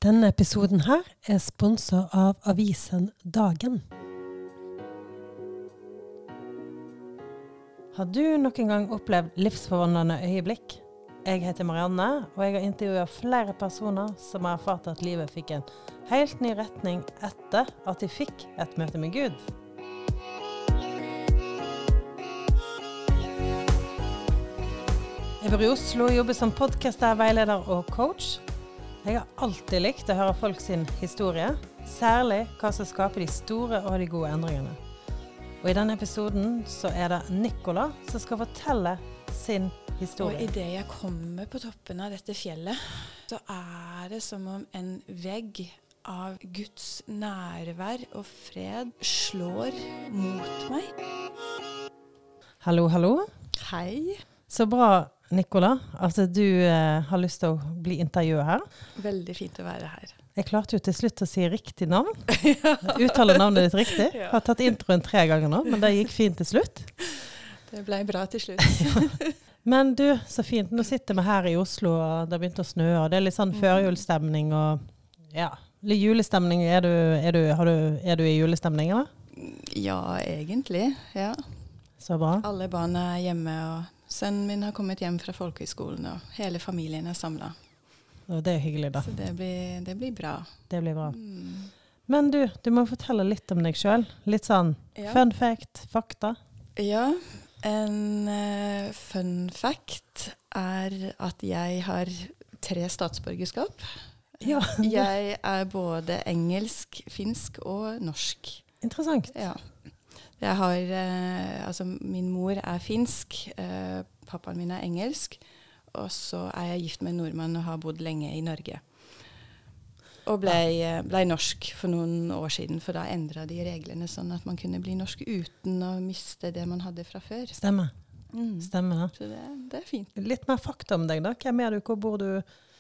Denne episoden her sponset av avisen Dagen. Har du noen gang opplevd livsforvandlende øyeblikk? Jeg heter Marianne, og jeg har intervjuet flere personer som har erfart at livet fikk en helt ny retning etter at de fikk et møte med Gud. Jeg bor i Oslo og jobber som podcaster, veileder og coach. Jeg har alltid likt å høre folk sin historie, særlig hva som skaper de store og de gode endringene. Og i denne episoden så det Nicola som skal fortelle sin historie. Og i det jeg kommer på toppen av dette fjellet, så det som om en vegg av Guds nærvær og fred slår mot meg. Hallo, hallo. Hei. Så bra, Nicola, at du har lyst til å bli intervjuet her. Veldig fint å være her. Jeg klarte jo til slutt å si riktig navn. Uttale navnet ditt riktig. Jeg har tatt introen 3 ganger nå, men det gikk fint til slutt. Det ble bra til slutt. Men du, så fint. Nå sitter vi her i Oslo, og det har begynt å snø, og det litt sånn førjulsstemning, og ja, litt julestemning. Er du i julestemning, eller? Ja, egentlig, ja. Så bra. Alle barn hjemme, og sønnen min har kommet hjem fra folkehøyskolen, og hele familien samlet. Og det hyggelig da. Så det blir bra. Det blir bra. Men du må fortelle litt om deg selv. Litt sånn fun fact, fakta. Ja, en fun fact at jeg har 3 statsborgerskap. Ja. Jeg både engelsk, finsk og norsk. Interessant. Ja. Jeg har, min mor finsk, pappaen min engelsk, og så jeg gift med en nordmann og har bodd lenge i Norge. Og ble norsk for noen år siden, for da endret de reglene sånn at man kunne bli norsk uten å miste det man hadde fra før. Stemmer. Stemmer da. Så det fint. Litt mer fakta om deg da. Hvem du? Hvor bor du?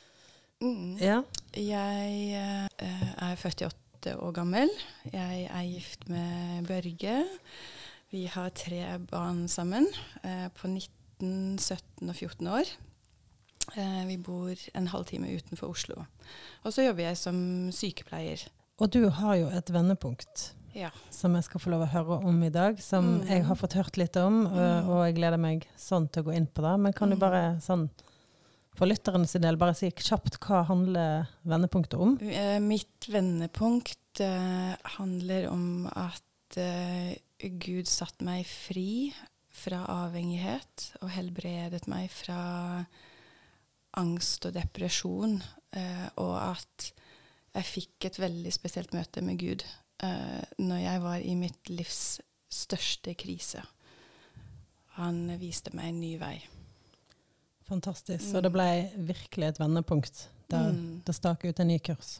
Ja. Jeg født i 8 år gammel. Jeg gift med Børge. Vi har 3 barn sammen på 19, 17 og 14 år. Vi bor en halvtime utenfor Oslo. Og så jobber jeg som sykepleier. Og du har jo et vendepunkt som jeg skal få lov å høre om i dag, som jeg har fått hørt litt om, og jeg gleder meg sånn til å gå inn på det. Men kan du bare sånn, for lytterne sin del, bare si kjapt hva handler vendepunktet om? Mitt vendepunkt handler om at Gud satte meg fri fra avhengighet og helbredet meg fra angst og depresjon, og at jeg fikk et veldig spesielt møte med Gud når jeg var i mitt livs største krise. Han viste meg en ny vei. Fantastisk. Så det ble virkelig et vendepunkt der det stak ut en ny kurs.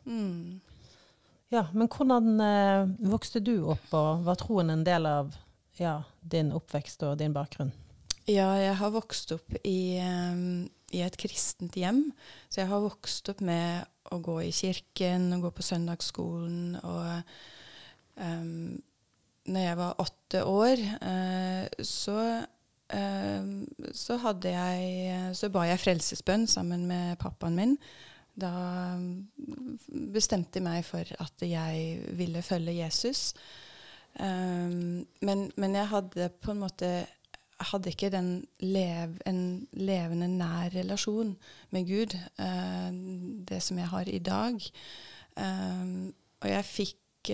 Ja, men hvordan vokste du opp, og var troen en del av din oppvekst og din bakgrunn? Ja, jeg har vokst opp i et kristent hjem, så jeg har vokst opp med å gå i kirken og gå på søndagsskolen, og når jeg var 8 år, så ba jeg frelsesbønn sammen med pappaen min. Da bestemte jeg meg for at jeg ville følge Jesus. Men jeg hadde på en måte ikke en levende nær relasjon med Gud, det som jeg har i dag. Og jeg fikk,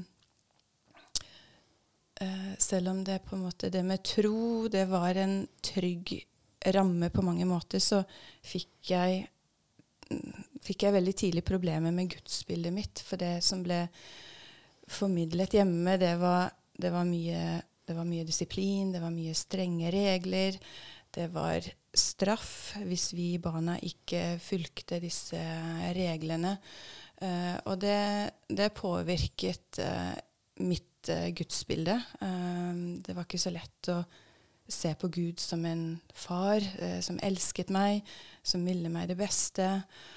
selv om det på en måte, det med tro, det var en trygg ramme på mange måter, så fikk jeg veldig tidlig problemer med gudsbildet mitt, for det som ble formidlet hjemme, det var mye disiplin, det var mye strenge regler, det var straff hvis vi barna ikke fulgte disse reglene. Og det påvirket mitt gudsbilde. Det var ikke så lett å se på Gud som en far som elsket meg, som ville meg det beste.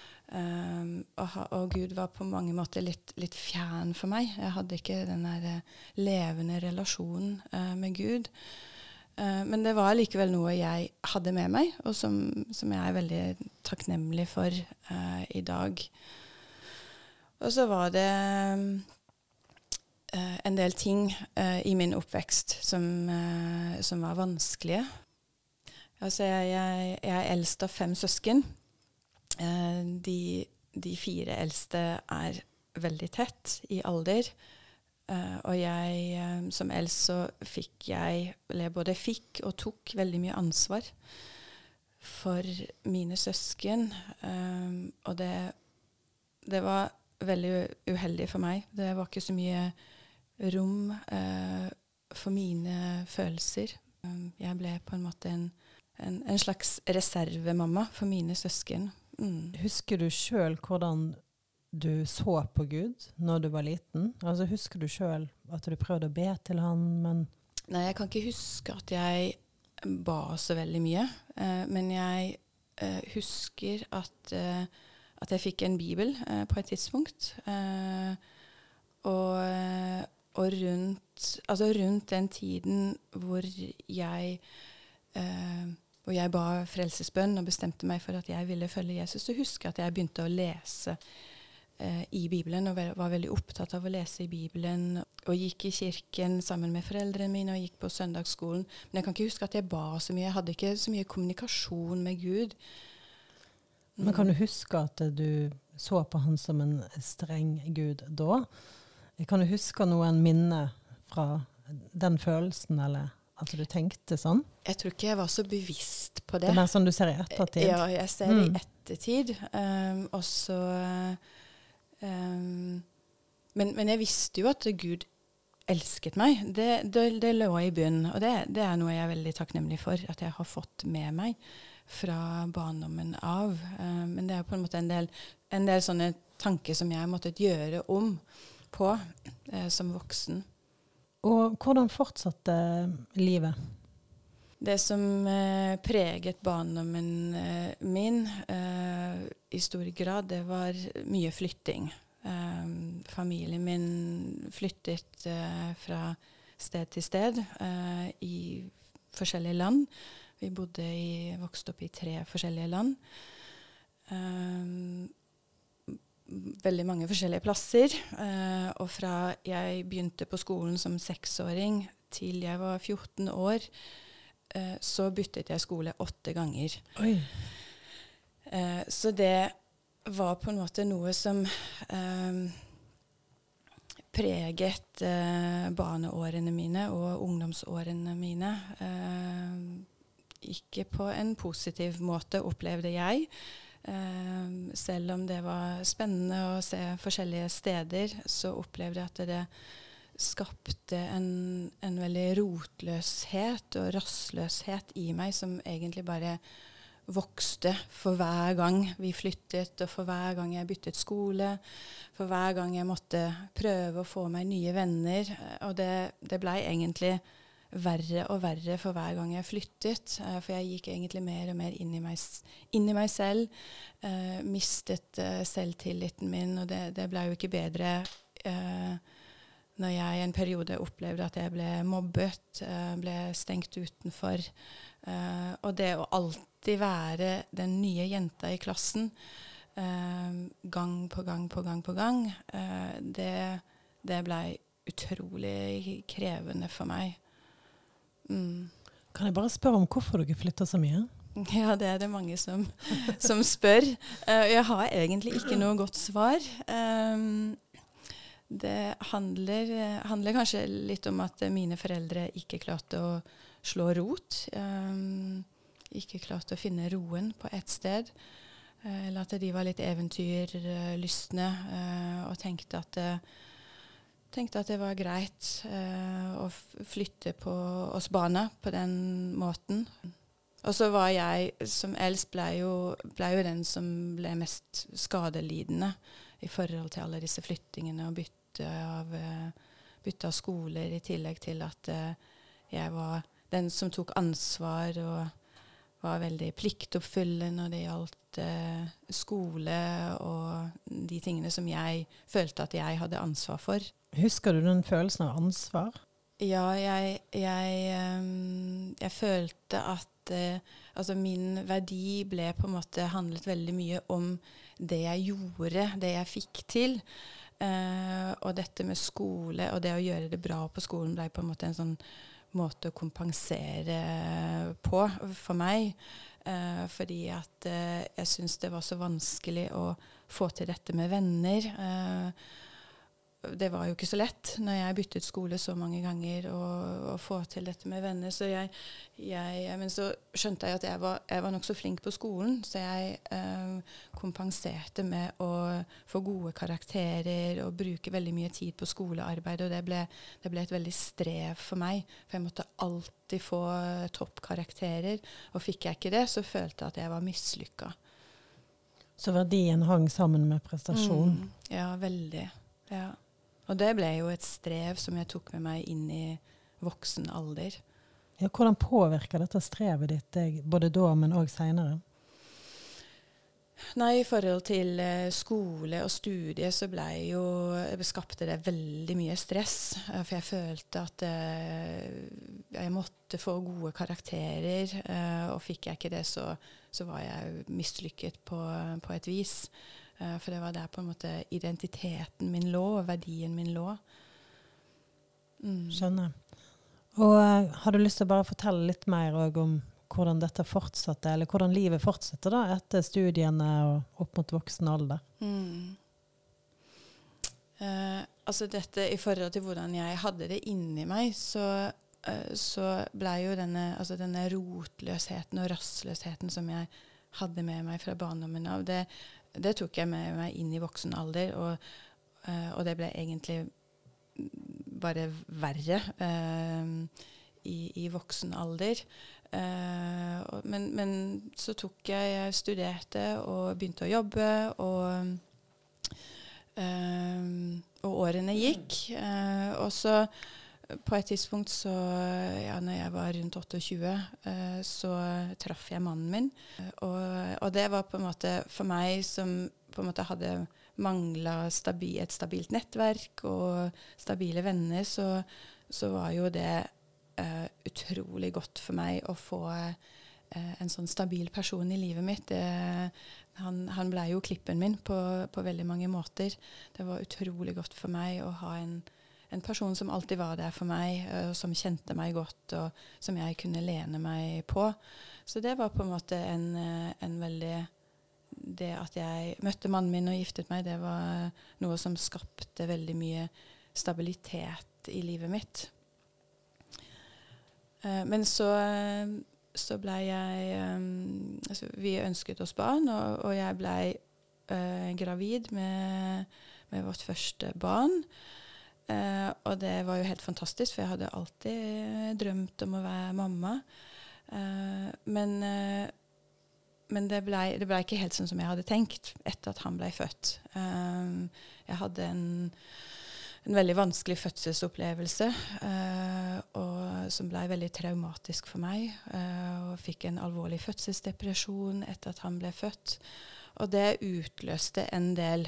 Og Gud var på mange måter litt fjern for meg. Jeg hadde ikke den der levende relasjonen med Gud. Men det var likevel noe jeg hadde med meg, og som jeg veldig takknemlig for i dag. Og så var det en del ting i min oppvekst som var vanskelige. Altså jeg er eldst av 5 søsken. De 4 eldste er veldig tett i alder. Og jeg som eldst så både fikk og tok veldig mye ansvar for mine søsken. Og det var veldig uheldig for meg. Det var ikke så mye rom for mine følelser. Jeg ble på en måte en slags reservemamma for mine søsken. Husker du selv hvordan du så på Gud når du var liten? Altså husker du selv at du prøvde å be til han, men... Nei, jeg kan ikke huske at jeg ba så veldig mye. Men jeg husker at jeg fikk en bibel på et tidspunkt. Og rundt den tiden hvor jeg ba frelsesbønn og bestemte meg for at jeg ville følge Jesus, så husker jeg at jeg begynte å lese i Bibelen, og var veldig opptatt av å lese i Bibelen, og gikk i kirken sammen med foreldrene mine, og gikk på søndagsskolen. Men jeg kan ikke huske at jeg ba så mye. Jeg hadde ikke så mye kommunikasjon med Gud. Men kan du huske at du så på han som en streng Gud da? Kan du huske noen minne fra den følelsen, eller at du tenkte sånn? Jeg tror ikke jeg var så bevisst på det. Det er mer sånn du ser i ettertid? Ja, jeg ser det i ettertid. Og så... men jeg visste jo at Gud elsket meg. Det lå i bunnen, og det er noe jeg er veldig takknemlig for, at jeg har fått med meg fra barndommen av. Men det er på en måte en del sånne tanker som jeg måtte gjøre om på som voksen. Og hvordan fortsatte livet? Det som preget barndommen min i stor grad, det var mye flytting. Familien min flyttet fra sted til sted i forskjellige land. Vi vokste opp i 3 forskjellige land. Veldig mange forskjellige plasser. Og fra jeg begynte på skolen som 6-åring til jeg var 14 år, så byttet jeg skole 8 ganger. Oi. Så det var på en måte noe som preget barneårene mine og ungdomsårene mine. Ikke på en positiv måte, opplevde jeg. Selv om det var spennende å se forskjellige steder, så opplevde jeg at det skapte en veldig rotløshet og rastløshet i meg som egentlig bare vokste for hver gang vi flyttet, og for hver gang jeg byttet skole, for hver gang jeg måtte prøve å få meg nye venner. Og det ble egentlig verre og verre for hver gang jeg flyttet, for jeg gikk egentlig mer og mer inn i meg selv, mistet selvtilliten min, og det ble jo ikke bedre når jeg i en periode opplevde at jeg ble mobbet, ble stengt utenfor. Og det å alltid være den nye jenta i klassen, gang på gang på gang på gang, det ble utrolig krevende for meg. Kan jeg bare spørre om hvorfor du ikke flytter så mye? Ja, det er det mange som spør. Jeg har egentlig ikke noe godt svar. Det handler kanskje litt om at mine foreldre ikke klarte å slå rot. Ikke klarte å finne roen på et sted. Eller at de var litt eventyrlystne og tenkte at det var greit å flytte på oss barna på den måten. Og så var jeg som eldst ble jo den som ble mest skadelidende i forhold til alle disse flyttingene og bytte av skoler, i tillegg til at jeg var den som tok ansvar og var veldig pliktoppfyllende når det gjaldt skole og de tingene som jeg følte at jeg hadde ansvar for. Husker du den følelsen av ansvar? Ja, jeg følte at altså min verdi ble på en måte handlet veldig mye om det jeg gjorde, det jeg fikk til. Og dette med skole og det å gjøre det bra på skolen ble på en måte en sånn måte å kompensere på for meg. Fordi at jeg synes det var så vanskelig å få til dette med venner. Det var jo ikke så lett når jeg byttet skole så mange ganger å få til dette med venner. Så men så skjønte jeg at jeg var nok så flink på skolen, så jeg kompenserte med å få gode karakterer og bruke veldig mye tid på skolearbeid, og det ble et veldig strev for meg, for jeg måtte alltid få toppkarakterer, og fikk jeg ikke det, så følte jeg at jeg var mislykket. Så verdien hang sammen med prestasjon? Ja, veldig. Ja. Og det ble jo et strev som jeg tok med meg inn i voksen alder. Ja, hvordan påvirker dette strevet ditt deg, både da, men også senere? Nei, i forhold til skole og studie så skapte det veldig mye stress, for jeg følte at jeg måtte få gode karakterer, og fikk jeg ikke det, så var jeg mislykket på et vis. For det var der på en måte identiteten min lå, og verdien min lå. Skjønner. Og har du lyst til å bare fortelle litt mer om hvordan dette fortsatte, eller hvordan livet fortsetter da, etter studiene og opp mot voksen alder? Altså dette, i forhold til hvordan jeg hadde det inni meg, så ble jo denne rotløsheten og rastløsheten som jeg hadde med meg fra barndommen av, det tok jeg med meg inn i voksen alder, og det ble egentlig bare verre i voksen alder. Men så jeg studerte og begynte å jobbe, og årene gikk. Og så på et tidspunkt når jeg var rundt 28, så traff jeg mannen min. Og det var på en måte for meg som på en måte hadde manglet et stabilt nettverk og stabile venner, så var jo det utrolig godt for meg å få en sånn stabil person i livet mitt. Han ble jo klippen min på veldig mange måter. Det var utrolig godt for meg å ha en person som alltid var der for meg, og som kjente meg godt, og som jeg kunne lene meg på. Så det var på en måte en veldig... Det at jeg møtte mannen min og giftet meg, det var noe som skapte veldig mye stabilitet i livet mitt. Men så ble jeg... vi ønsket oss barn, og jeg ble gravid med vårt første barn. Og det var jo helt fantastisk, for jeg hadde alltid drømt om å være mamma. Men det ble ikke helt sånn som jeg hadde tenkt etter at han ble født. Jeg hadde en veldig vanskelig fødselsopplevelse, som ble veldig traumatisk for meg, og fikk en alvorlig fødselsdepresjon etter at han ble født. Og det utløste en del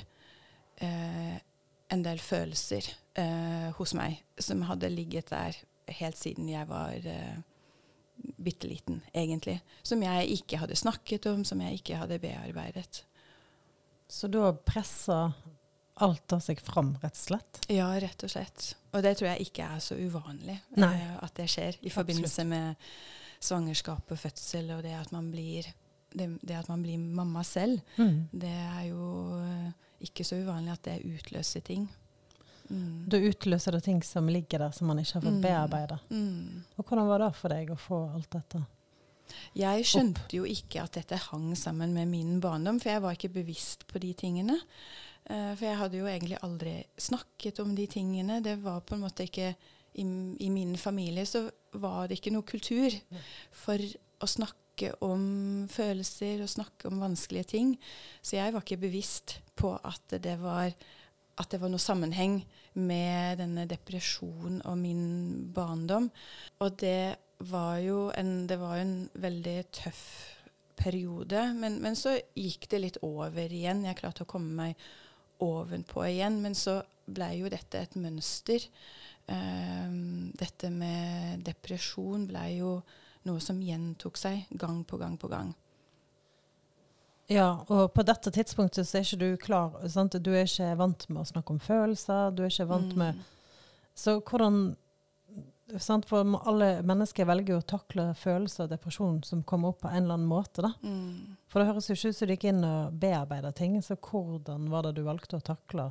følelser hos meg, som hadde ligget der helt siden jeg var bitteliten, egentlig. Som jeg ikke hadde snakket om, som jeg ikke hadde bearbeidet. Så da presser alt av seg fram, rett og slett? Ja, rett og slett. Og det tror jeg ikke er så uvanlig at det skjer i forbindelse med svangerskap og fødsel, og det at man blir mamma selv. Det er jo ikke så uvanlig at det utløser ting. Da utløser det ting som ligger der som man ikke har fått bearbeidet. Og hvordan var det for deg å få alt dette? Jeg skjønte jo ikke at dette hang sammen med min barndom, for jeg var ikke bevisst på de tingene. For jeg hadde jo egentlig aldri snakket om de tingene. Det var på en måte ikke, i min familie så var det ikke noe kultur for å snakke om følelser og snakke om vanskelige ting. Så jeg var ikke bevisst på at det var noe sammenheng med denne depresjonen og min barndom. Og det var jo en veldig tøff periode, men så gikk det litt over igjen. Jeg klarte å komme meg ovenpå igjen, men så ble jo dette et mønster. Dette med depresjon ble jo noe som gjentok seg gang på gang på gang. Ja, og på dette tidspunktet så ikke du klar, sant? Du ikke vant med å snakke om følelser, du ikke vant med... Så hvordan... Sant? For alle mennesker velger å takle følelser og depresjon som kommer opp på en eller annen måte. Da. For det høres jo ikke ut som du gikk inn og bearbeidet ting, så hvordan var det du valgte å takle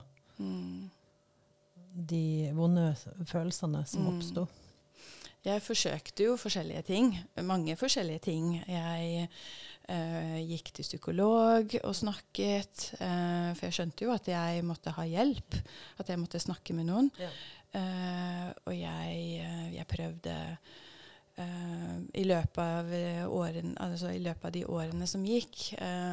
de vonde følelsene som oppstod? Jeg forsøkte jo forskjellige ting, mange forskjellige ting. Jeg gikk til psykolog og snakket, for jeg skjønte jo at jeg måtte ha hjelp, at jeg måtte snakke med noen. Ja. Og jeg prøvde i løpet av årene, altså i løpet av de årene som gikk,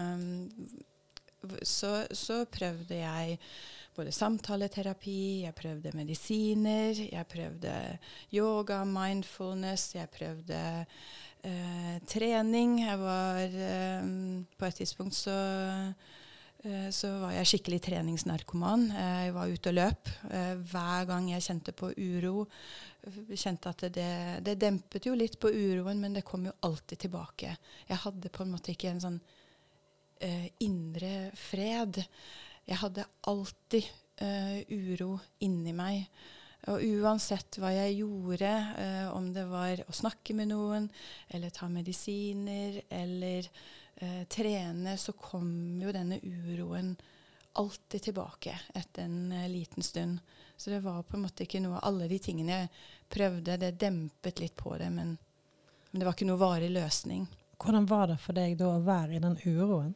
så prøvde jeg både samtaleterapi, jeg prøvde medisiner, jeg prøvde yoga, mindfulness, jeg prøvde trening. Jeg var på et tidspunkt så var jeg skikkelig treningsnarkoman. Jeg var ute og løp. Hver gang jeg kjente på uro, kjente at det dempet jo litt på uroen, men det kom jo alltid tilbake. Jeg hadde på en måte ikke en sånn indre fred. Jeg hadde alltid uro inni meg. Og uansett hva jeg gjorde, om det var å snakke med noen, eller ta medisiner, eller trene, så kom jo denne uroen alltid tilbake etter en liten stund. Så det var på en måte ikke noe, alle de tingene jeg prøvde, det dempet litt på det, men det var ikke noe varig løsning. Hvordan var det for deg da å være i den uroen?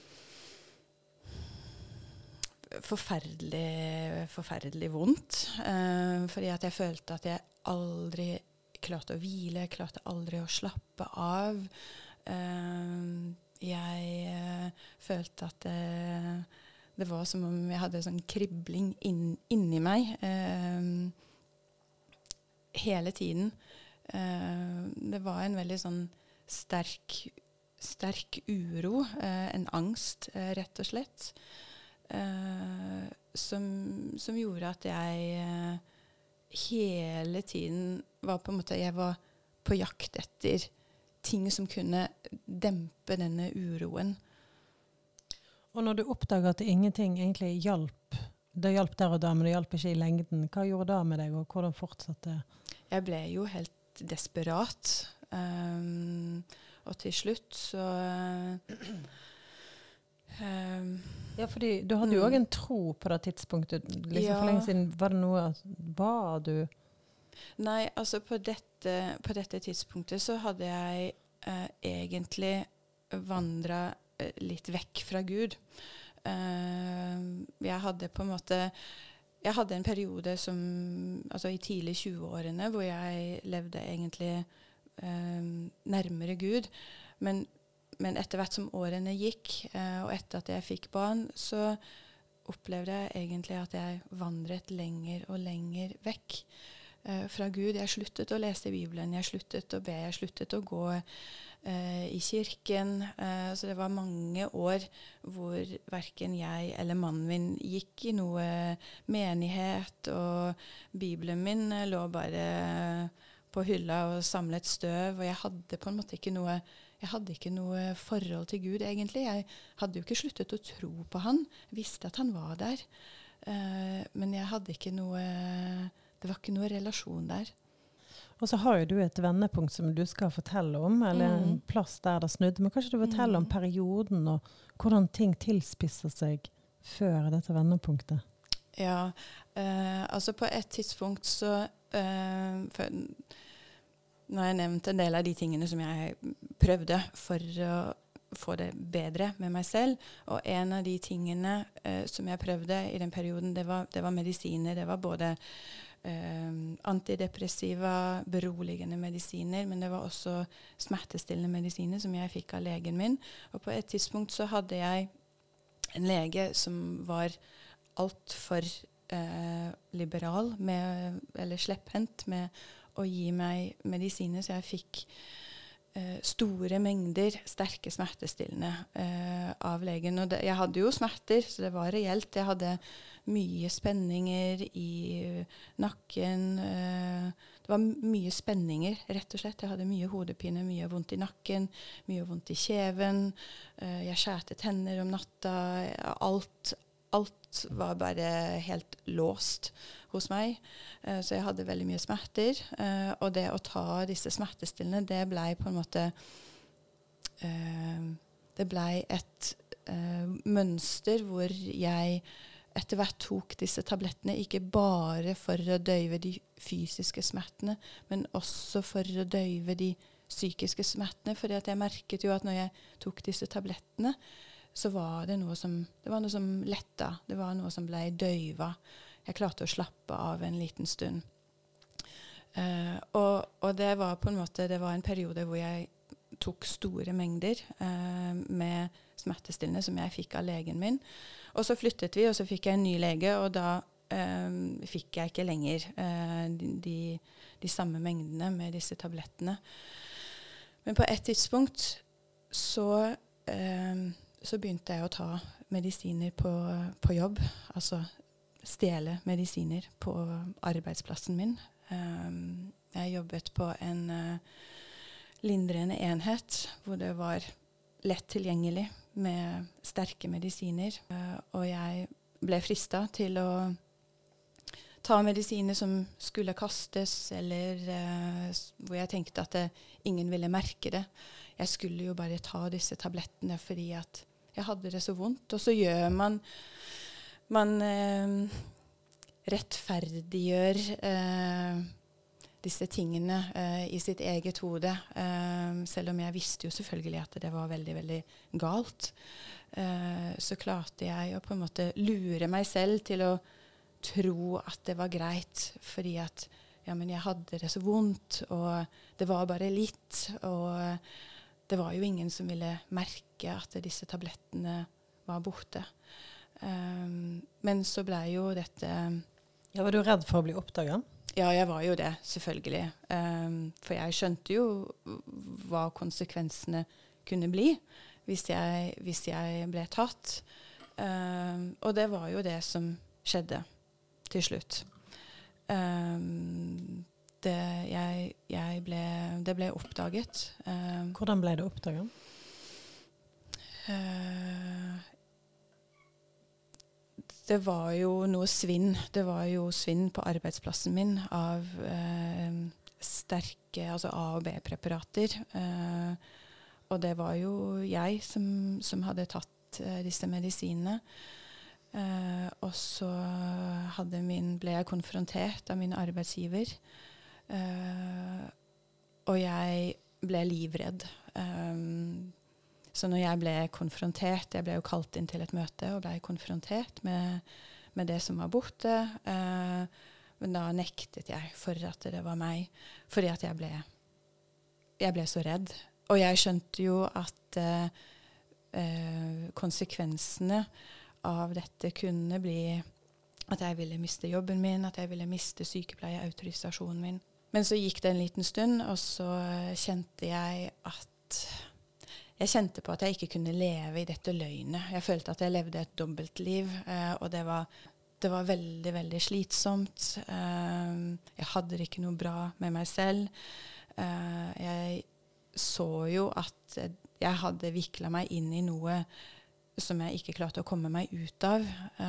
Forferdelig vondt, fordi at jeg følte at jeg aldri klarte å hvile, jeg klarte aldri å slappe av. Jeg følte at det var som om jeg hadde sånn kribling inni meg hele tiden. Det var en veldig sånn sterk uro, en angst, rett og slett, som gjorde at jeg hele tiden var på en måte, jeg var på jakt etter ting som kunne dempe denne uroen. Og når du oppdager at ingenting egentlig hjalp, det hjalp der og da, men det hjalp ikke i lengden, hva gjorde det med deg, og hvordan fortsatte det? Jeg ble jo helt desperat, og til slutt så... ja, fordi du hadde jo også en tro på det tidspunktet, liksom for lenge siden. Var det noe, var du... Nei, altså på dette tidspunktet så hadde jeg egentlig vandret litt vekk fra Gud. Jeg hadde på en måte, jeg hadde en periode som, altså i tidlig 20-årene, hvor jeg levde egentlig nærmere Gud, men etter hvert som årene gikk, og etter at jeg fikk barn, så opplevde jeg egentlig at jeg vandret lenger og lenger vekk fra Gud. Jeg sluttet å lese Bibelen, jeg sluttet å be, jeg sluttet å gå i kirken. Så det var mange år hvor hverken jeg eller mannen min gikk i noe menighet, og Bibelen min lå bare på hylla og samlet støv, og jeg hadde på en måte ikke noe forhold til Gud egentlig. Jeg hadde jo ikke sluttet å tro på han, visste at han var der, men jeg hadde ikke noe... Det var ikke noe relasjon der. Og så har jo du et vendepunkt som du skal fortelle om, eller en plass der det snudde. Men kanskje du forteller om perioden og hvordan ting tilspisser seg før dette vendepunktet? Ja, altså på et tidspunkt så... Nå har jeg nevnt en del av de tingene som jeg prøvde for å få det bedre med meg selv. Og en av de tingene som jeg prøvde i den perioden, det var medisiner. Det var både antidepressiva, beroligende medisiner, men det var også smertestillende medisiner som jeg fikk av legen min. Og på et tidspunkt så hadde jeg en lege som var alt for liberal med, eller slepphendt med å gi meg medisiner, så jeg fikk store mengder sterke smertestillende av legen. Og jeg hadde jo smerter, så det var reelt. Jeg hadde mye spenninger i nakken. Det var mye spenninger, rett og slett. Jeg hadde mye hodepine, mye vondt i nakken, mye vondt i kjeven. Jeg skjærte tenner om natta. Alt var bare helt låst hos meg. Så jeg hadde veldig mye smerter. Og det å ta disse smertestillende, det ble på en måte det ble et mønster hvor jeg etter hvert tok disse tablettene, ikke bare for å døyve de fysiske smertene, men også for å døyve de psykiske smertene. Fordi at jeg merket jo at når jeg tok disse tablettene, så var det noe som letta. Det var noe som ble døyva. Jeg klarte å slappe av en liten stund. Og det var på en måte, det var en periode hvor jeg tok store mengder med smertestillende som jeg fikk av legen min. Og så flyttet vi, og så fikk jeg en ny lege, og da fikk jeg ikke lenger de samme mengdene med disse tablettene. Men på et tidspunkt så begynte jeg å ta medisiner på jobb, altså stjele medisiner på arbeidsplassen min. Jeg jobbet på en lindrende enhet, hvor det var lett tilgjengelig med sterke medisiner. Og jeg ble fristet til å ta medisiner som skulle kastes, eller hvor jeg tenkte at ingen ville merke det. Jeg skulle jo bare ta disse tablettene fordi at jeg hadde det så vondt. Og så gjør man rettferdiggjør disse tingene i sitt eget hode. Selv om jeg visste jo selvfølgelig at det var veldig, veldig galt. Så klarte jeg å på en måte lure meg selv til å tro at det var greit. Fordi at men jeg hadde det så vondt, og det var bare litt. Og det var jo ingen som ville merke at disse tablettene var borte. Men så ble jo dette... Ja, var du redd for å bli oppdaget? Ja, jeg var jo det, selvfølgelig. For jeg skjønte jo hva konsekvensene kunne bli hvis jeg ble tatt. Og det var jo det som skjedde til slutt. Det ble oppdaget. Hvordan ble det oppdaget? Det var jo noe svinn. Det var jo svinn på arbeidsplassen min av sterke, altså A- og B-preparater. Og det var jo jeg som hadde tatt disse medisinene. Og så ble jeg konfrontert av min arbeidsgiver. Og jeg ble livredd. Så når jeg ble konfrontert, jeg ble jo kalt inn til et møte og ble konfrontert med det som var borte. Men da nektet jeg for at det var meg, fordi at jeg ble så redd. Og jeg skjønte jo at konsekvensene av dette kunne bli at jeg ville miste jobben min, at jeg ville miste sykepleieautorisasjonen min. Men så gikk det en liten stund, og så kjente jeg på at jeg ikke kunne leve i dette løgnet. Jeg følte at jeg levde et dobbeltliv, og det var veldig, veldig slitsomt. Jeg hadde det ikke noe bra med meg selv. Jeg så jo at jeg hadde viklet meg inn i noe som jeg ikke klarte å komme meg ut av.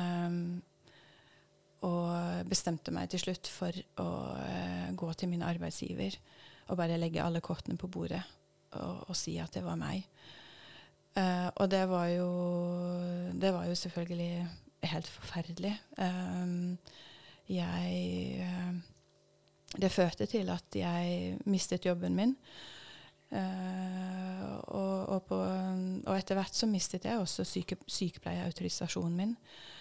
Og bestemte meg til slutt for å gå til min arbeidsgiver og bare legge alle kortene på bordet og si at det var meg. Og det var jo selvfølgelig helt forferdelig. Det førte til at jeg mistet jobben min. Og etter hvert så mistet jeg også sykepleieautorisasjonen min.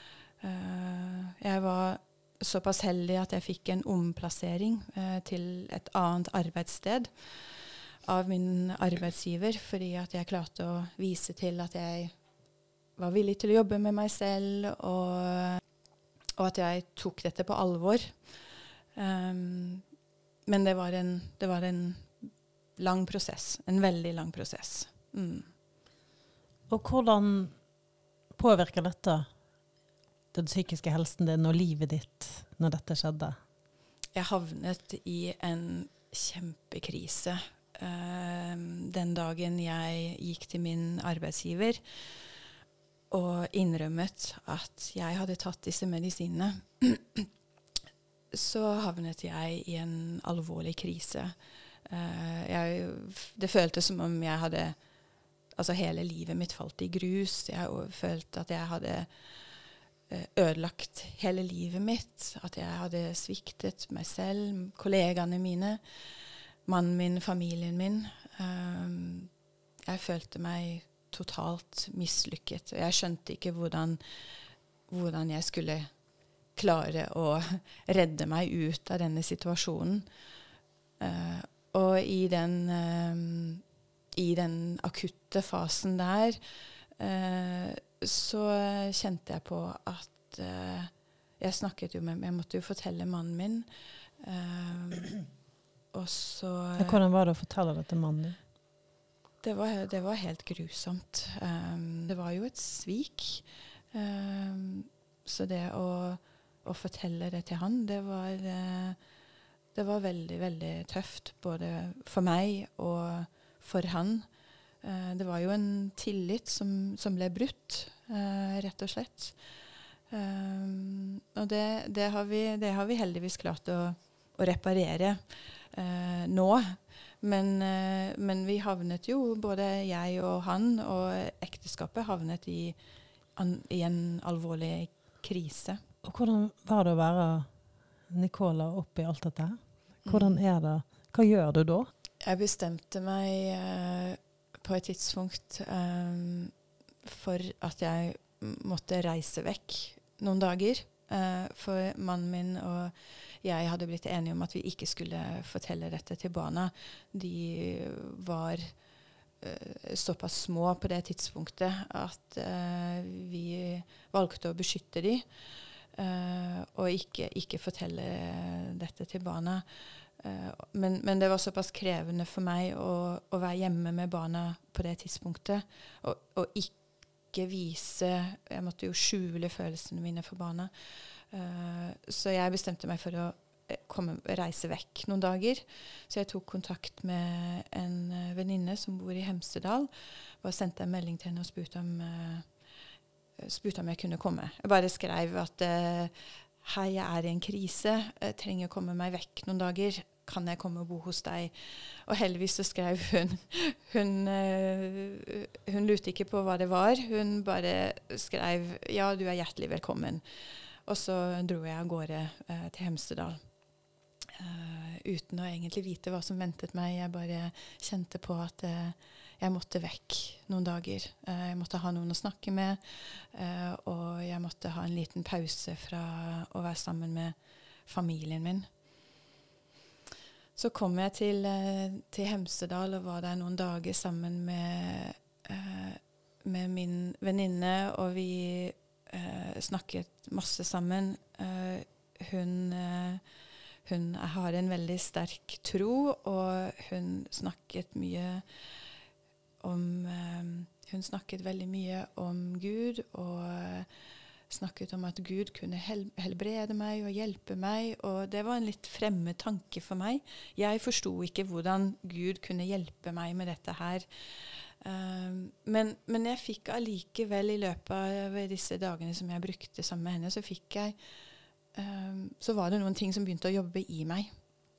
Jeg var såpass heldig at jeg fikk en omplassering til et annet arbeidssted av min arbeidsgiver, fordi at jeg klarte å vise til at jeg var villig til å jobbe med meg selv, og at jeg tok dette på alvor. Men det var en lang prosess. En veldig lang prosess. Og hvordan påvirker dette den psykiske helsen din og livet ditt når dette skjedde? Jeg havnet i en kjempekrise den dagen jeg gikk til min arbeidsgiver og innrømmet at jeg hadde tatt disse medisinene. Så havnet jeg i en alvorlig krise. Det føltes som om jeg hadde, altså hele livet mitt falt i grus. Jeg følte at jeg hadde ødelagt hele livet mitt, at jeg hadde sviktet meg selv, kollegaene mine, mannen min, familien min. Jeg følte meg totalt mislykket, og jeg skjønte ikke hvordan jeg skulle klare å redde meg ut av denne situasjonen. Og i den akutte fasen der, så kjente jeg på at jeg måtte jo fortelle mannen min. Og så Hvordan var det å fortelle det til mannen din? Det var helt grusomt. Det var jo et svik. Så det å fortelle det til han, det var veldig, veldig tøft, både for meg og for han. Det var jo en tillit som ble brutt, rett og slett. Og det har vi heldigvis klart å reparere nå. Men vi havnet jo, både jeg og han og ekteskapet havnet i en alvorlig krise. Og hvordan var det å være Nicola oppi alt dette her? Hvordan er det? Hva gjør du da? Jeg bestemte meg på et tidspunkt for at jeg måtte reise vekk noen dager. For mannen min og jeg hadde blitt enige om at vi ikke skulle fortelle dette til barna. De var såpass små på det tidspunktet at vi valgte å beskytte dem og ikke fortelle dette til barna. Men det var såpass krevende for meg å være hjemme med barna på det tidspunktet, og ikke vise, jeg måtte jo skjule følelsene mine for barna. Så jeg bestemte meg for å reise vekk noen dager. Så jeg tok kontakt med en venninne som bor i Hemsedal, og sendte en melding til henne og spurte om jeg kunne komme. Jeg bare skrev at hei, jeg er i en krise, jeg trenger å komme meg vekk noen dager, kan jeg komme og bo hos deg? Og heldigvis så skrev hun lurte ikke på hva det var, hun bare skrev, ja, du er hjertelig velkommen. Og så dro jeg av gårde til Hemsedal, uten å egentlig vite hva som ventet meg. Jeg bare kjente på at jeg måtte vekk noen dager. Jeg måtte ha noen å snakke med, og jeg måtte ha en liten pause fra å være sammen med familien min. Så kom jeg til Hemsedal og var der noen dager sammen med min venninne, og vi snakket masse sammen. Hun har en veldig sterk tro, og hun snakket veldig mye om Gud, og snakket om at Gud kunne helbrede meg og hjelpe meg, og det var en litt fremmed tanke for meg. Jeg forstod ikke hvordan Gud kunne hjelpe meg med dette her. Men jeg fikk allikevel i løpet av disse dagene som jeg brukte sammen med henne, så var det noen ting som begynte å jobbe i meg.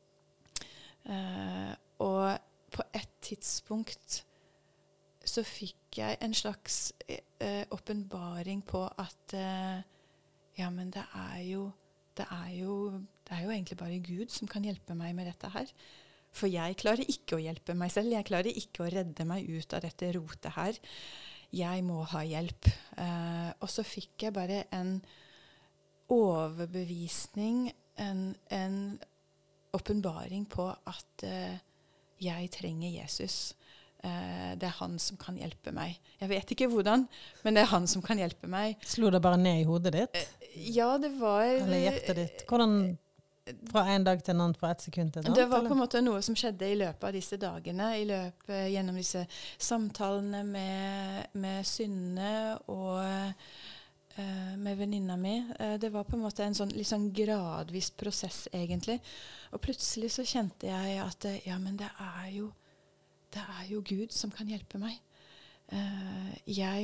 Og på et tidspunkt så fikk jeg en slags åpenbaring på at ja, men det er jo egentlig bare Gud som kan hjelpe meg med dette her. For jeg klarer ikke å hjelpe meg selv. Jeg klarer ikke å redde meg ut av dette rotet her. Jeg må ha hjelp. Og så fikk jeg bare en overbevisning, en åpenbaring på at jeg trenger Jesus. Det er han som kan hjelpe meg. Jeg vet ikke hvordan, men det er han som kan hjelpe meg. Slo det bare ned i hodet ditt? Ja, det var... Eller hjertet ditt? Hvordan Fra en dag til en annen, fra et sekund til et annet? Det var på en måte noe som skjedde i løpet av disse dagene, gjennom disse samtalene med Synne og med venninna mi. Det var på en måte en sånn, litt sånn gradvis prosess, egentlig. Og plutselig så kjente jeg at ja, men det er jo Gud som kan hjelpe meg. Jeg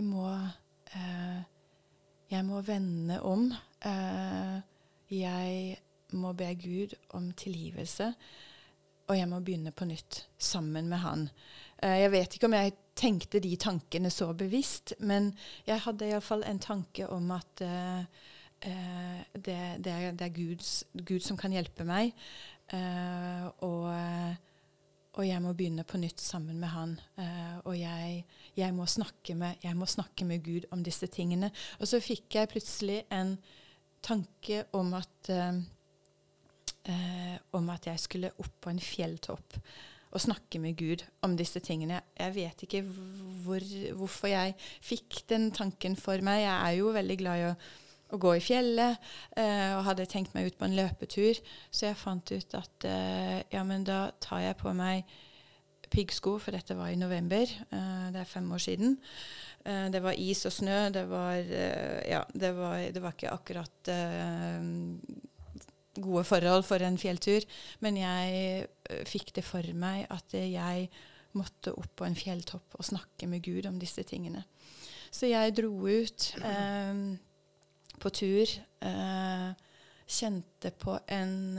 må vende om. Jeg må be Gud om tilgivelse, og jeg må begynne på nytt sammen med han. Jeg vet ikke om jeg tenkte de tankene så bevisst, men jeg hadde i alle fall en tanke om at det er Gud som kan hjelpe meg, og jeg må begynne på nytt sammen med han. Og jeg må snakke med Gud om disse tingene. Og så fikk jeg plutselig en tanke om at jeg skulle opp på en fjelltopp og snakke med Gud om disse tingene. Jeg vet ikke hvorfor jeg fikk den tanken for meg. Jeg er jo veldig glad i å gå i fjellet, og hadde tenkt meg ut på en løpetur. Så jeg fant ut at ja, men da tar jeg på meg piggsko, for dette var i november. Det er 5 år siden. Det var is og snø. Det var ikke akkurat gode forhold for en fjelltur, men jeg fikk det for meg at jeg måtte opp på en fjelltopp og snakke med Gud om disse tingene. Så jeg dro ut på tur, kjente på en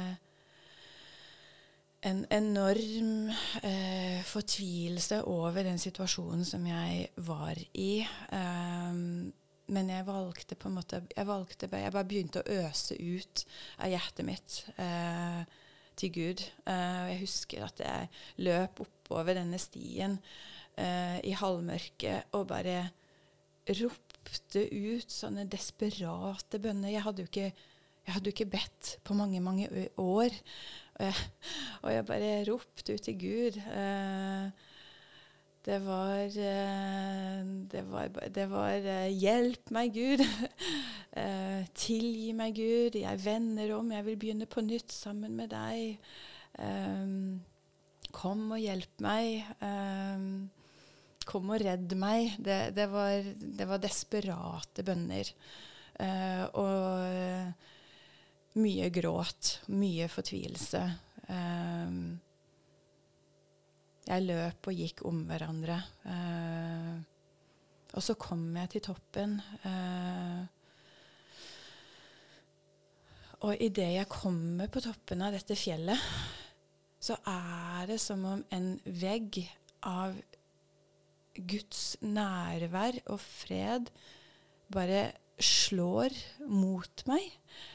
enorm fortvilelse over den situasjonen som jeg var i. Men jeg bare begynte å øse ut av hjertet mitt til Gud. Jeg husker at jeg løp oppover denne stien i halvmørket og bare ropte ut sånne desperate bønner. Jeg hadde jo ikke bedt på mange, mange år. Og jeg bare ropte ut til Gud. Det var hjelp meg, Gud. Tilgi meg, Gud. Jeg vender om. Jeg vil begynne på nytt sammen med deg. Kom og hjelp meg. Kom og redd meg. Det var desperate bønner. Og mye gråt. Mye fortvilelse. Jeg løp og gikk om hverandre. Og så kom jeg til toppen. Og i det jeg kommer på toppen av dette fjellet, så er det som om en vegg av Guds nærvær og fred bare slår mot meg.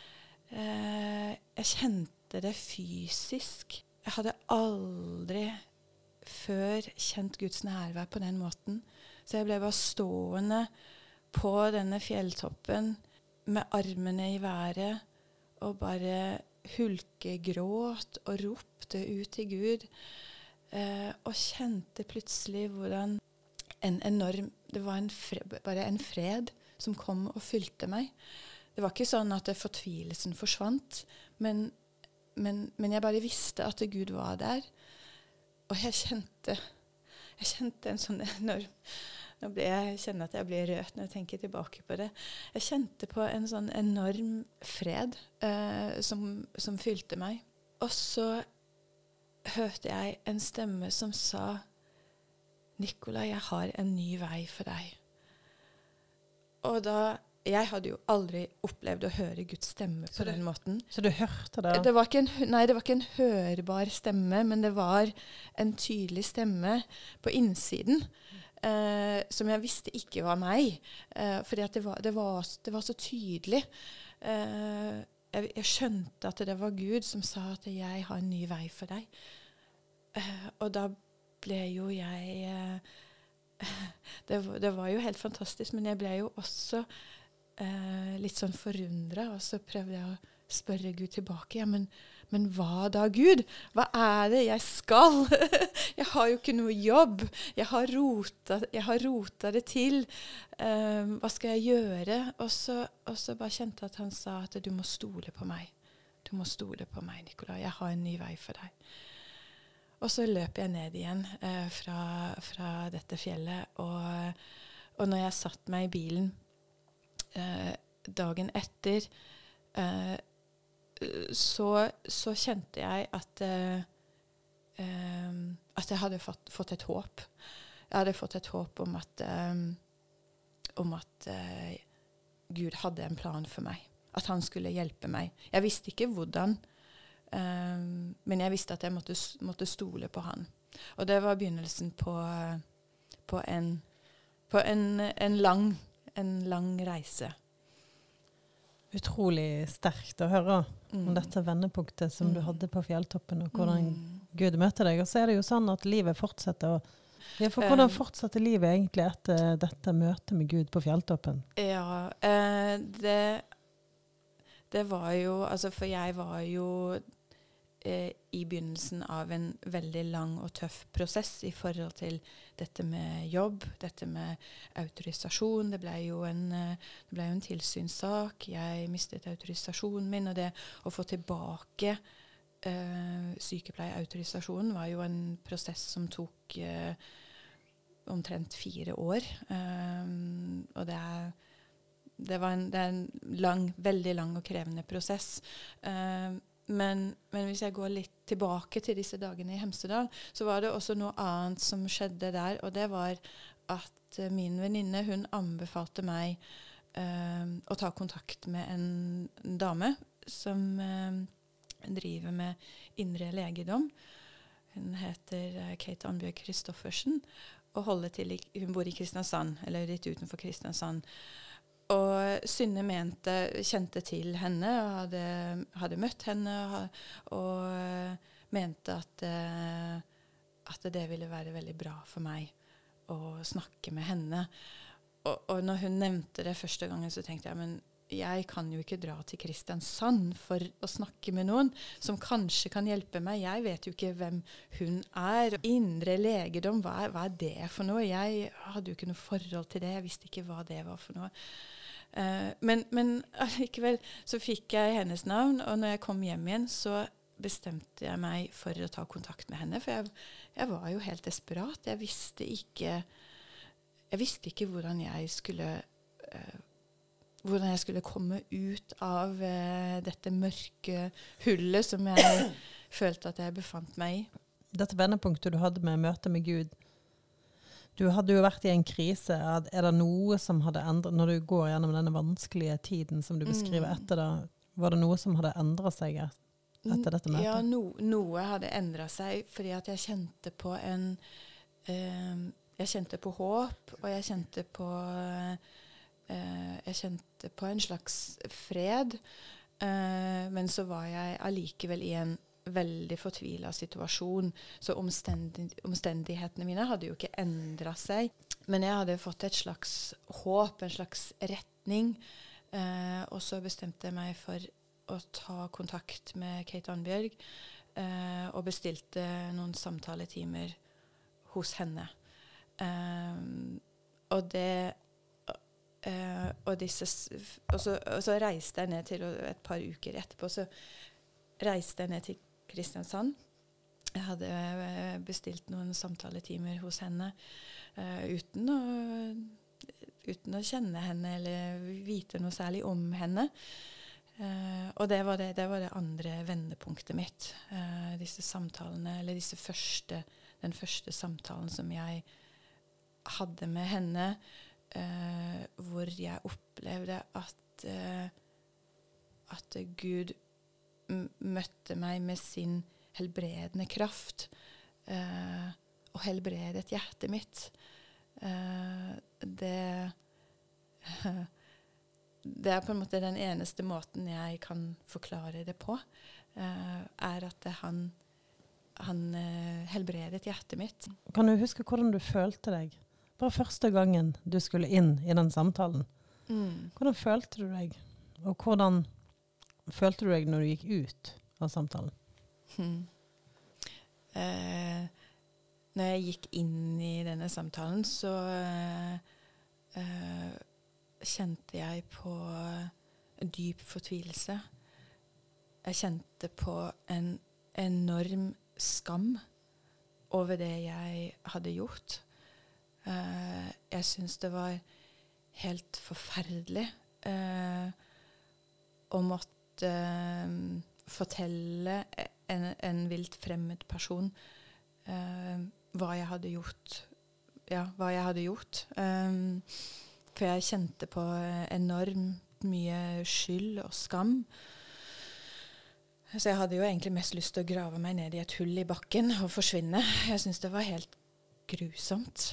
Jeg kjente det fysisk. Jeg hadde aldri før kjent Guds nærvær på den måten. Så jeg ble bare stående på denne fjelltoppen med armene i været og bare hulkegråt og ropte ut til Gud. Og kjente plutselig hvordan det var bare en fred som kom og fylte meg. Det var ikke sånn at fortvilelsen forsvant, men jeg bare visste at Gud var der. Og jeg kjente en sånn enorm... Nå kjenner jeg at jeg blir rørt når jeg tenker tilbake på det. Jeg kjente på en sånn enorm fred som fylte meg. Og så hørte jeg en stemme som sa, Nicolai, jeg har en ny vei for deg. Og jeg hadde jo aldri opplevd å høre Guds stemme på den måten. Så du hørte det? Det var ikke en hørbar stemme, men det var en tydelig stemme på innsiden, som jeg visste ikke var meg, fordi at det var så tydelig. Jeg skjønte at det var Gud som sa at jeg har en ny vei for deg. Og da ble jo jeg... Det var jo helt fantastisk, men jeg ble jo også litt sånn forundret, og så prøvde jeg å spørre Gud tilbake. Ja, men hva da, Gud? Hva er det jeg skal? Jeg har jo ikke noe jobb. Jeg har rota det til. Hva skal jeg gjøre? Og så bare kjente jeg at han sa at du må stole på meg. Du må stole på meg, Nicolai. Jeg har en ny vei for deg. Og så løp jeg ned igjen fra dette fjellet. Og når jeg satt meg i bilen dagen etter, så kjente jeg at jeg hadde fått et håp. Jeg hadde fått et håp om at Gud hadde en plan for meg. At han skulle hjelpe meg. Jeg visste ikke hvordan, men jeg visste at jeg måtte stole på han. Og det var begynnelsen på en lang reise. Utrolig sterkt å høre om dette vendepunktet som du hadde på fjelltoppen, og hvordan Gud møter deg. Og så er det jo sånn at livet fortsetter. For hvordan fortsatte livet egentlig etter dette møtet med Gud på fjelltoppen? Ja, det var jo, altså for jeg var jo i begynnelsen av en veldig lang og tøff prosess i forhold til dette med jobb, dette med autorisasjon. Det ble jo en tilsynssak. Jeg mistet autorisasjonen min, og det å få tilbake sykepleieautorisasjonen var jo en prosess som tok omtrent 4 år. Og det er en veldig lang og krevende prosess. Men hvis jeg går litt tilbake til disse dagene i Hemsedal, så var det også noe annet som skjedde der, og det var at min venninne, hun anbefalte meg å ta kontakt med en dame som driver med indre legedom. Hun heter Kate Annbjørg Kristoffersen, og hun bor i Kristiansand, eller litt utenfor Kristiansand. Og Synne kjente til henne, og hadde møtt henne, og mente at det ville være veldig bra for meg å snakke med henne. Og når hun nevnte det første gangen, så tenkte jeg, men jeg kan jo ikke dra til Kristiansand for å snakke med noen som kanskje kan hjelpe meg. Jeg vet jo ikke hvem hun er. Indre legedom, hva er det for noe? Jeg hadde jo ikke noe forhold til det. Jeg visste ikke hva det var for noe. Men allikevel så fikk jeg hennes navn, og når jeg kom hjem igjen, så bestemte jeg meg for å ta kontakt med henne, for jeg var jo helt desperat. Jeg visste ikke hvordan jeg skulle komme ut av dette mørke hullet som jeg følte at jeg befant meg i. Dette vendepunktet du hadde med møtet med Gud, du hadde jo vært i en krise. Er det noe som hadde endret, når du går gjennom denne vanskelige tiden som du beskriver etter det, var det noe som hadde endret seg etter dette møtet? Ja, noe hadde endret seg, fordi at jeg kjente på jeg kjente på håp, og jeg kjente på en slags fred, men så var jeg allikevel i en veldig fortvilet situasjon, så omstendighetene mine hadde jo ikke endret seg, men jeg hadde fått et slags håp, en slags retning, og så bestemte jeg meg for å ta kontakt med Kate Annbjørg, og bestilte noen samtaletimer hos henne. Og så reiste jeg ned til, et par uker etterpå, så reiste jeg ned til Kristiansand. Jeg hadde bestilt noen samtaletimer hos henne, uten å kjenne henne eller vite noe særlig om henne. Og det var det andre vendepunktet mitt. Disse samtalene, eller den første samtalen som jeg hadde med henne, hvor jeg opplevde at Gud møtte meg med sin helbredende kraft, og helbredet hjertet mitt. Det er på en måte den eneste måten jeg kan forklare det på, er at han helbredet hjertet mitt. Kan du huske hvordan du følte deg? Bare første gangen du skulle inn i den samtalen. Hvordan følte du deg? Og hvordan følte du deg når du gikk ut av samtalen? Når jeg gikk inn i denne samtalen, så kjente jeg på dyp fortvilelse. jeg kjente på en enorm skam over det jeg hadde gjort. Jeg synes det var helt forferdelig å måtte fortelle en vilt fremmed person hva jeg hadde gjort. Ja, hva jeg hadde gjort. For jeg kjente på enormt mye skyld og skam. Så jeg hadde jo egentlig mest lyst til å grave meg ned i et hull i bakken og forsvinne. Jeg synes det var helt grusomt.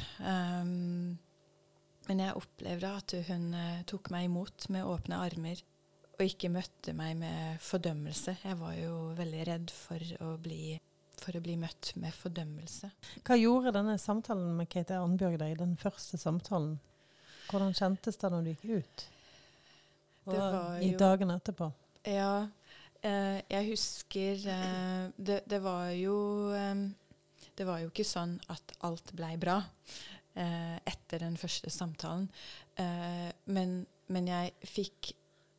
Men jeg opplevde at hun tok meg imot med åpne armer og ikke møtte meg med fordømmelse. Jeg var jo veldig redd for å bli møtt med fordømmelse. Hva gjorde denne samtalen med Kate Arnbjørg deg, den første samtalen? Hvordan kjentes det når du gikk ut? Og i dagene etterpå? Ja, jeg husker det var jo ikke sånn at alt ble bra etter den første samtalen. Men jeg fikk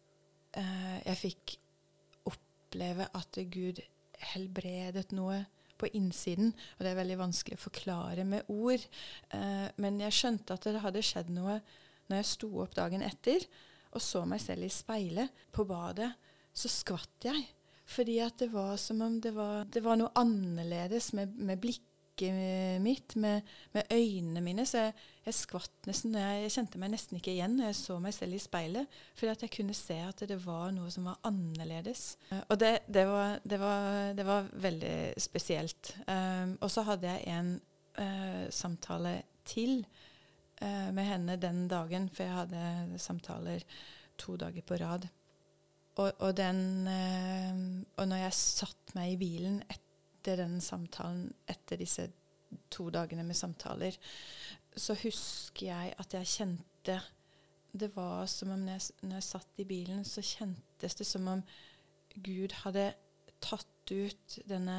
oppleve at Gud helbredet noe på innsiden, og det er veldig vanskelig å forklare med ord. Men jeg skjønte at det hadde skjedd noe når jeg sto opp dagen etter og så meg selv i speilet på badet. Så skvatt jeg, fordi at det var som om det var noe annerledes med blikket mitt, med øynene mine, så jeg skvatt nesten, jeg kjente meg nesten ikke igjen når jeg så meg selv i speilet, fordi at jeg kunne se at det var noe som var annerledes. Og det var veldig spesielt. Og så hadde jeg en samtale til med henne den dagen, for jeg hadde samtaler 2 dager på rad. Og når jeg satt meg i bilen etter den samtalen, etter disse 2 dagene med samtaler, så husker jeg at jeg kjente, det var som om når jeg satt i bilen, så kjentes det som om Gud hadde tatt ut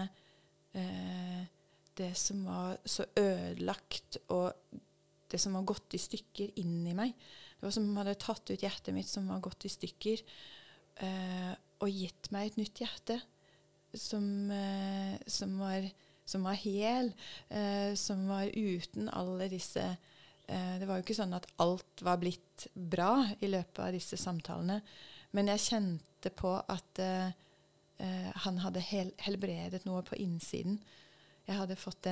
det som var så ødelagt, og det som var gått i stykker inni meg. Det var som om han hadde tatt ut hjertet mitt som var gått i stykker, og gitt meg et nytt hjerte som var hel, som var uten alle disse det var jo ikke sånn at alt var blitt bra i løpet av disse samtalene, men jeg kjente på at han hadde helbredet noe på innsiden. Jeg hadde fått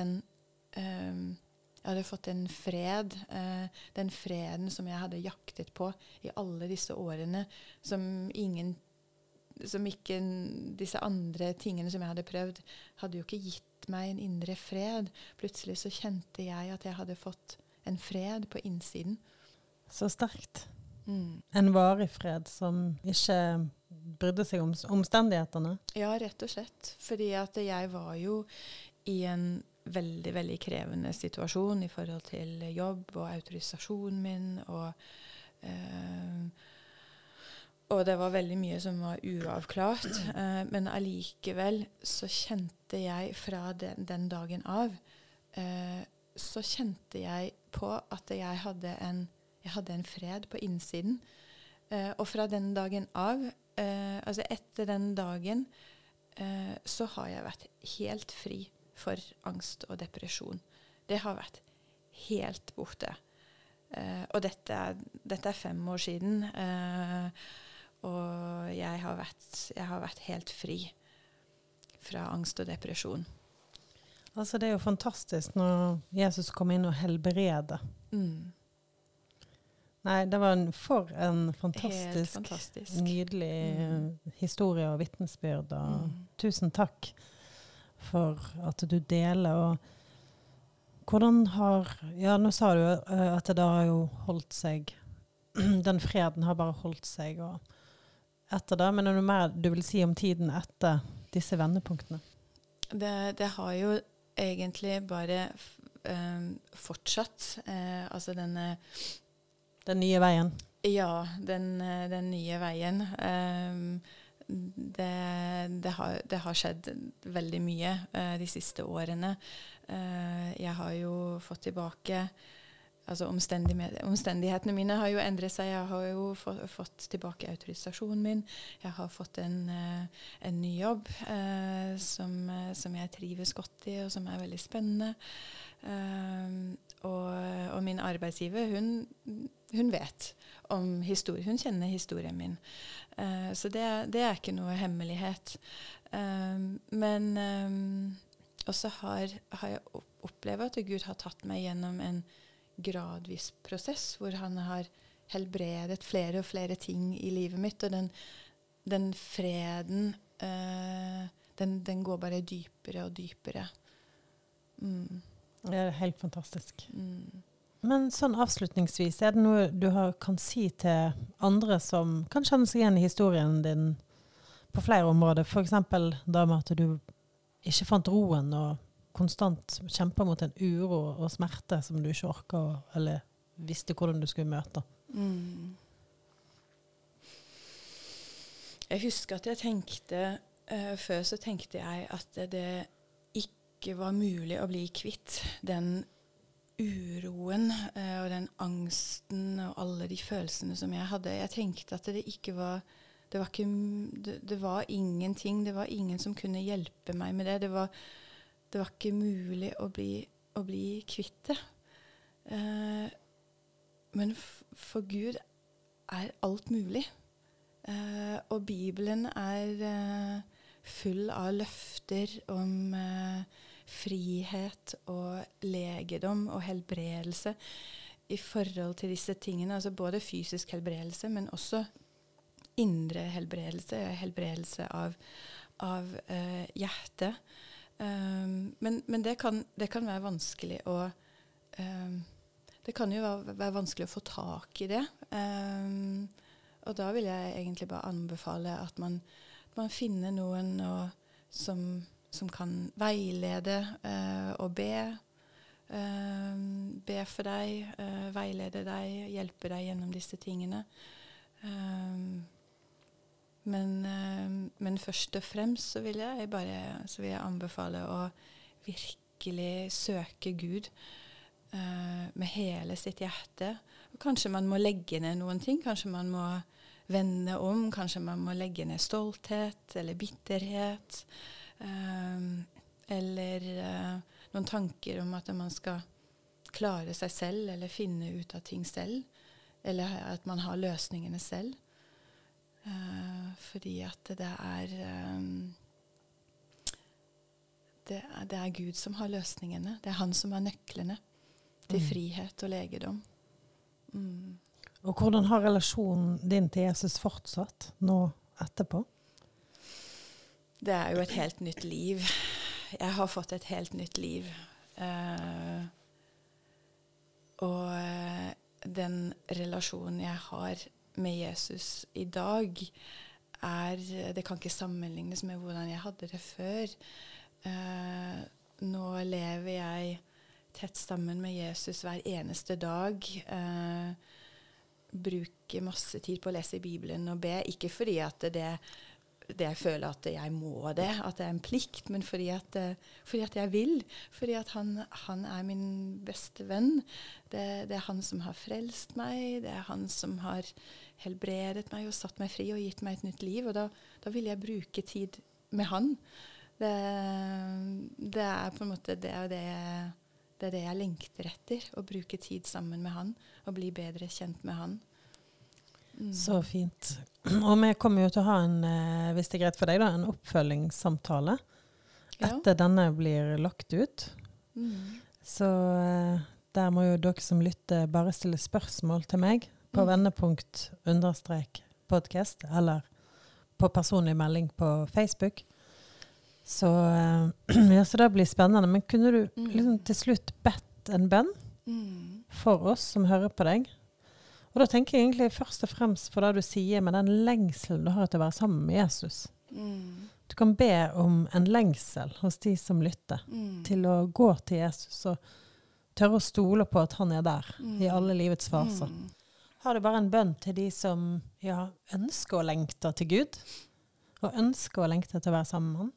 en fred, den freden som jeg hadde jaktet på i alle disse årene, som ikke disse andre tingene som jeg hadde prøvd, hadde jo ikke gitt meg en indre fred. Plutselig så kjente jeg at jeg hadde fått en fred på innsiden. Så sterkt. En varig fred som ikke brydde seg om omstendighetene? Ja, rett og slett. Fordi at jeg var jo i en veldig, veldig krevende situasjon i forhold til jobb og autorisasjonen min, og det var veldig mye som var uavklart, men allikevel så kjente jeg fra den dagen av, så kjente jeg på at jeg hadde en fred på innsiden, og fra den dagen av, altså etter den dagen, så har jeg vært helt fri for angst og depresjon. Det har vært helt borte. Og dette er 5 år siden, og jeg har vært helt fri fra angst og depresjon. Altså det er jo fantastisk når Jesus kom inn og helbreder. Nei, det var for en fantastisk. Nydelig historie og vittnesbyrd. Tusen takk for at du deler. Og hvordan nå sa du at det da har jo holdt seg, den freden har bare holdt seg og etter det, men er det noe mer du vil si om tiden etter disse vendepunktene? Det har jo egentlig bare fortsatt, altså den nye veien? Ja, den nye veien. Det har skjedd veldig mye de siste årene. Jeg har jo fått tilbake altså omstendighetene mine har jo endret seg. Jeg har jo fått tilbake autorisasjonen min. Jeg har fått en ny jobb som jeg trives godt i, og som er veldig spennende. Og min arbeidsgiver, hun vet om historien. Hun kjenner historien min. Så det er ikke noe hemmelighet. Men også har jeg opplevd at Gud har tatt meg gjennom en gradvis prosess, hvor han har helbredet flere og flere ting i livet mitt, og den freden, den går bare dypere og dypere. Det er helt fantastisk. Men sånn avslutningsvis, er det noe du kan si til andre som kan kjenne seg igjen i historien din på flere områder? For eksempel da med at du ikke fant roen og konstant kjemper mot en uro og smerte som du ikke orker, eller visste hvordan du skulle møte. Jeg husker at jeg tenkte, før så tenkte jeg at det ikke var mulig å bli kvitt den uroen og den angsten og alle de følelsene som jeg hadde. Jeg tenkte at det var ingenting, det var ingen som kunne hjelpe meg med det. Det var ikke mulig å bli kvitt det. Men for Gud er alt mulig. Og Bibelen er full av løfter om frihet og legedom og helbredelse i forhold til disse tingene. Altså både fysisk helbredelse, men også indre helbredelse, helbredelse av hjertet. Men det kan være vanskelig det kan jo være vanskelig å få tak i det. Og da vil jeg egentlig bare anbefale at man finner noen som kan veilede og be for deg, veilede deg, hjelpe deg gjennom disse tingene. Men først og fremst så vil jeg anbefale å virkelig søke Gud med hele sitt hjerte. Og kanskje man må legge ned noen ting, kanskje man må vende om, kanskje man må legge ned stolthet eller bitterhet, eller noen tanker om at man skal klare seg selv eller finne ut av ting selv, eller at man har løsningene selv. Fordi at det er Gud som har løsningene. Det er han som har nøklene til frihet og legedom. Og hvordan har relasjonen din til Jesus fortsatt nå etterpå? Det er jo et helt nytt liv. Jeg har fått et helt nytt liv. Og den relasjonen jeg har med Jesus i dag det kan ikke sammenlignes med hvordan jeg hadde det før. Nå lever jeg tett sammen med Jesus hver eneste dag. Bruker masse tid på å lese i Bibelen og be, ikke fordi at det jeg føler at jeg må det, at det er en plikt, men fordi at jeg vil, fordi at han er min beste venn. Det er han som har frelst meg, det er han som har helbredet meg og satt meg fri og gitt meg et nytt liv, og da vil jeg bruke tid med han. Det er på en måte det jeg lengter etter, å bruke tid sammen med han, og bli bedre kjent med han. Så fint. Og vi kommer jo til å ha hvis det er greit for deg da, en oppfølgingssamtale etter denne blir lagt ut. Så der må jo dere som lytter bare stille spørsmål til meg på vendepunkt_podcast eller på personlig melding på Facebook. Så det blir spennende. Men kunne du liksom til slutt bedt en bønn for oss som hører på deg? Og da tenker jeg egentlig først og fremst for det du sier med den lengselen du har til å være sammen med Jesus. Du kan be om en lengsel hos de som lytter til å gå til Jesus og tørre å stole på at han er der i alle livets faser. Har du bare en bønn til de som ønsker å lengte til Gud og ønsker å lengte til å være sammen med han?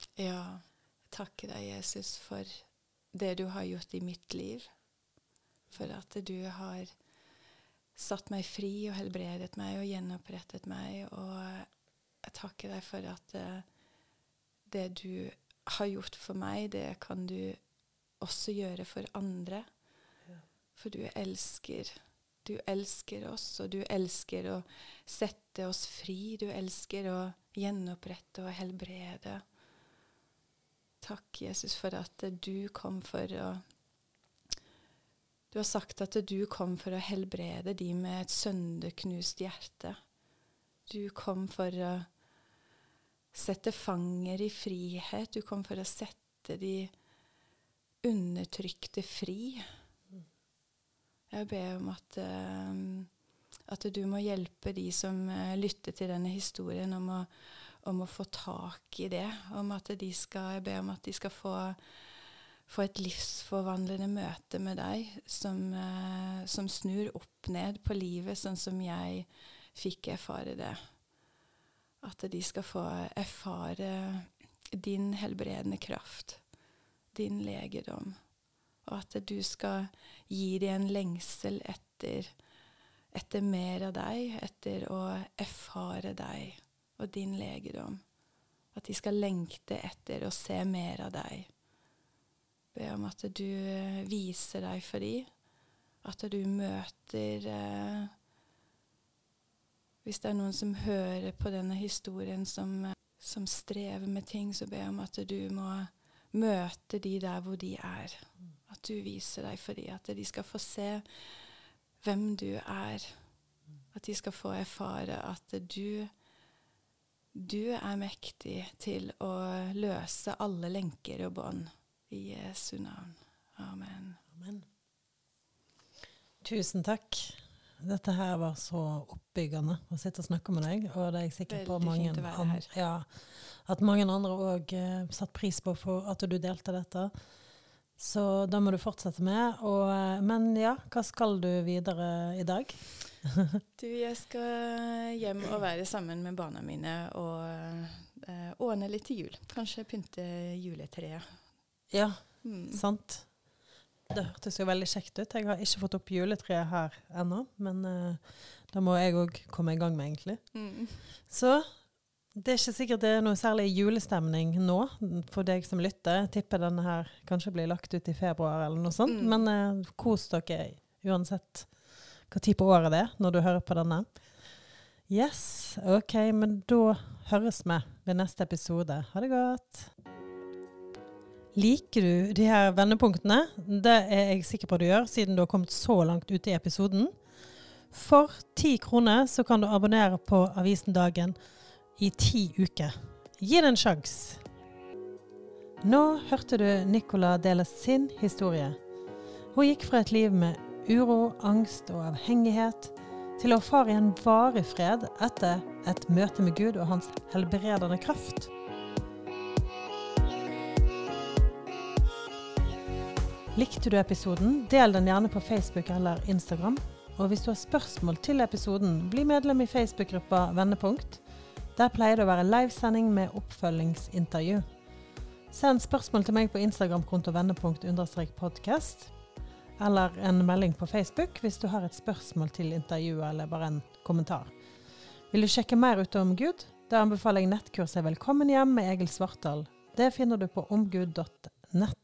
Ja, takke deg Jesus for det du har gjort i mitt liv. For at du har satt meg fri og helbredet meg og gjenopprettet meg. Og jeg takker deg for at det du har gjort for meg, det kan du også gjøre for andre. For du elsker oss, og du elsker å sette oss fri. Du elsker å gjenopprette og helbrede. Takk, Jesus, for at du kom for å... Du har sagt at du kom for å helbrede de med et sønderknust hjerte. Du kom for å sette fanger i frihet. Du kom for å sette de undertrykte fri. Jeg ber om at du må hjelpe de som lytter til denne historien om å få tak i det. Jeg ber om at de skal få et livsforvandlende møte med deg som snur opp ned på livet, sånn som jeg fikk erfare det. At de skal få erfare din helbredende kraft, din legedom. Og at du skal gi dem en lengsel etter mer av deg, etter å erfare deg og din legedom. At de skal lengte etter å se mer av deg. Be om at du viser deg for dem, at du møter... Hvis det noen som hører på denne historien som strever med ting, så be om at du må møte de der hvor de er. At du viser deg for dem, at de skal få se hvem du er. At de skal få erfare at du er mektig til å løse alle lenker og bånd. I Jesu navn. Amen. Amen. Tusen takk. Dette her var så oppbyggende å sitte og snakke med deg, og det er jeg sikker på at mange andre også satt pris på for at du delte dette. Så da må du fortsette med. Men ja, hva skal du videre i dag? Jeg skal hjem og være sammen med barna mine og ordne litt til jul. Kanskje pynte juletreet. Ja, sant. Det hørtes jo veldig kjekt ut. Jeg har ikke fått opp juletreet her ennå, men da må jeg også komme i gang med egentlig. Så det er ikke sikkert det er noe særlig julestemning nå for deg som lytter. Jeg tipper denne her kanskje blir lagt ut i februar eller noe sånt, men kos dere uansett hva tid på året det er når du hører på denne. Yes, ok, men da høres vi ved neste episode. Ha det godt! Liker du de her vendepunktene? Det er jeg sikker på at du gjør, siden du har kommet så langt ute i episoden. For 10 kroner så kan du abonnere på Avisen Dagen i 10 uker. Gi det en sjans! Nå hørte du Nicola dele sin historie. Hun gikk fra et liv med uro, angst og avhengighet til å erfare en varig fred etter et møte med Gud og hans helbredende kraft. Likte du episoden? Del den gjerne på Facebook eller Instagram. Og hvis du har spørsmål til episoden, bli medlem i Facebook-gruppa Vendepunkt. Der pleier det å være livesending med oppfølgingsintervju. Send spørsmål til meg på Instagram-konto vendepunkt_podcast, eller en melding på Facebook hvis du har et spørsmål til intervjuet eller bare en kommentar. Vil du sjekke mer ut om Gud? Da anbefaler jeg nettkurset Velkommen hjem med Egil Svartdal. Det finner du på omgud.nett.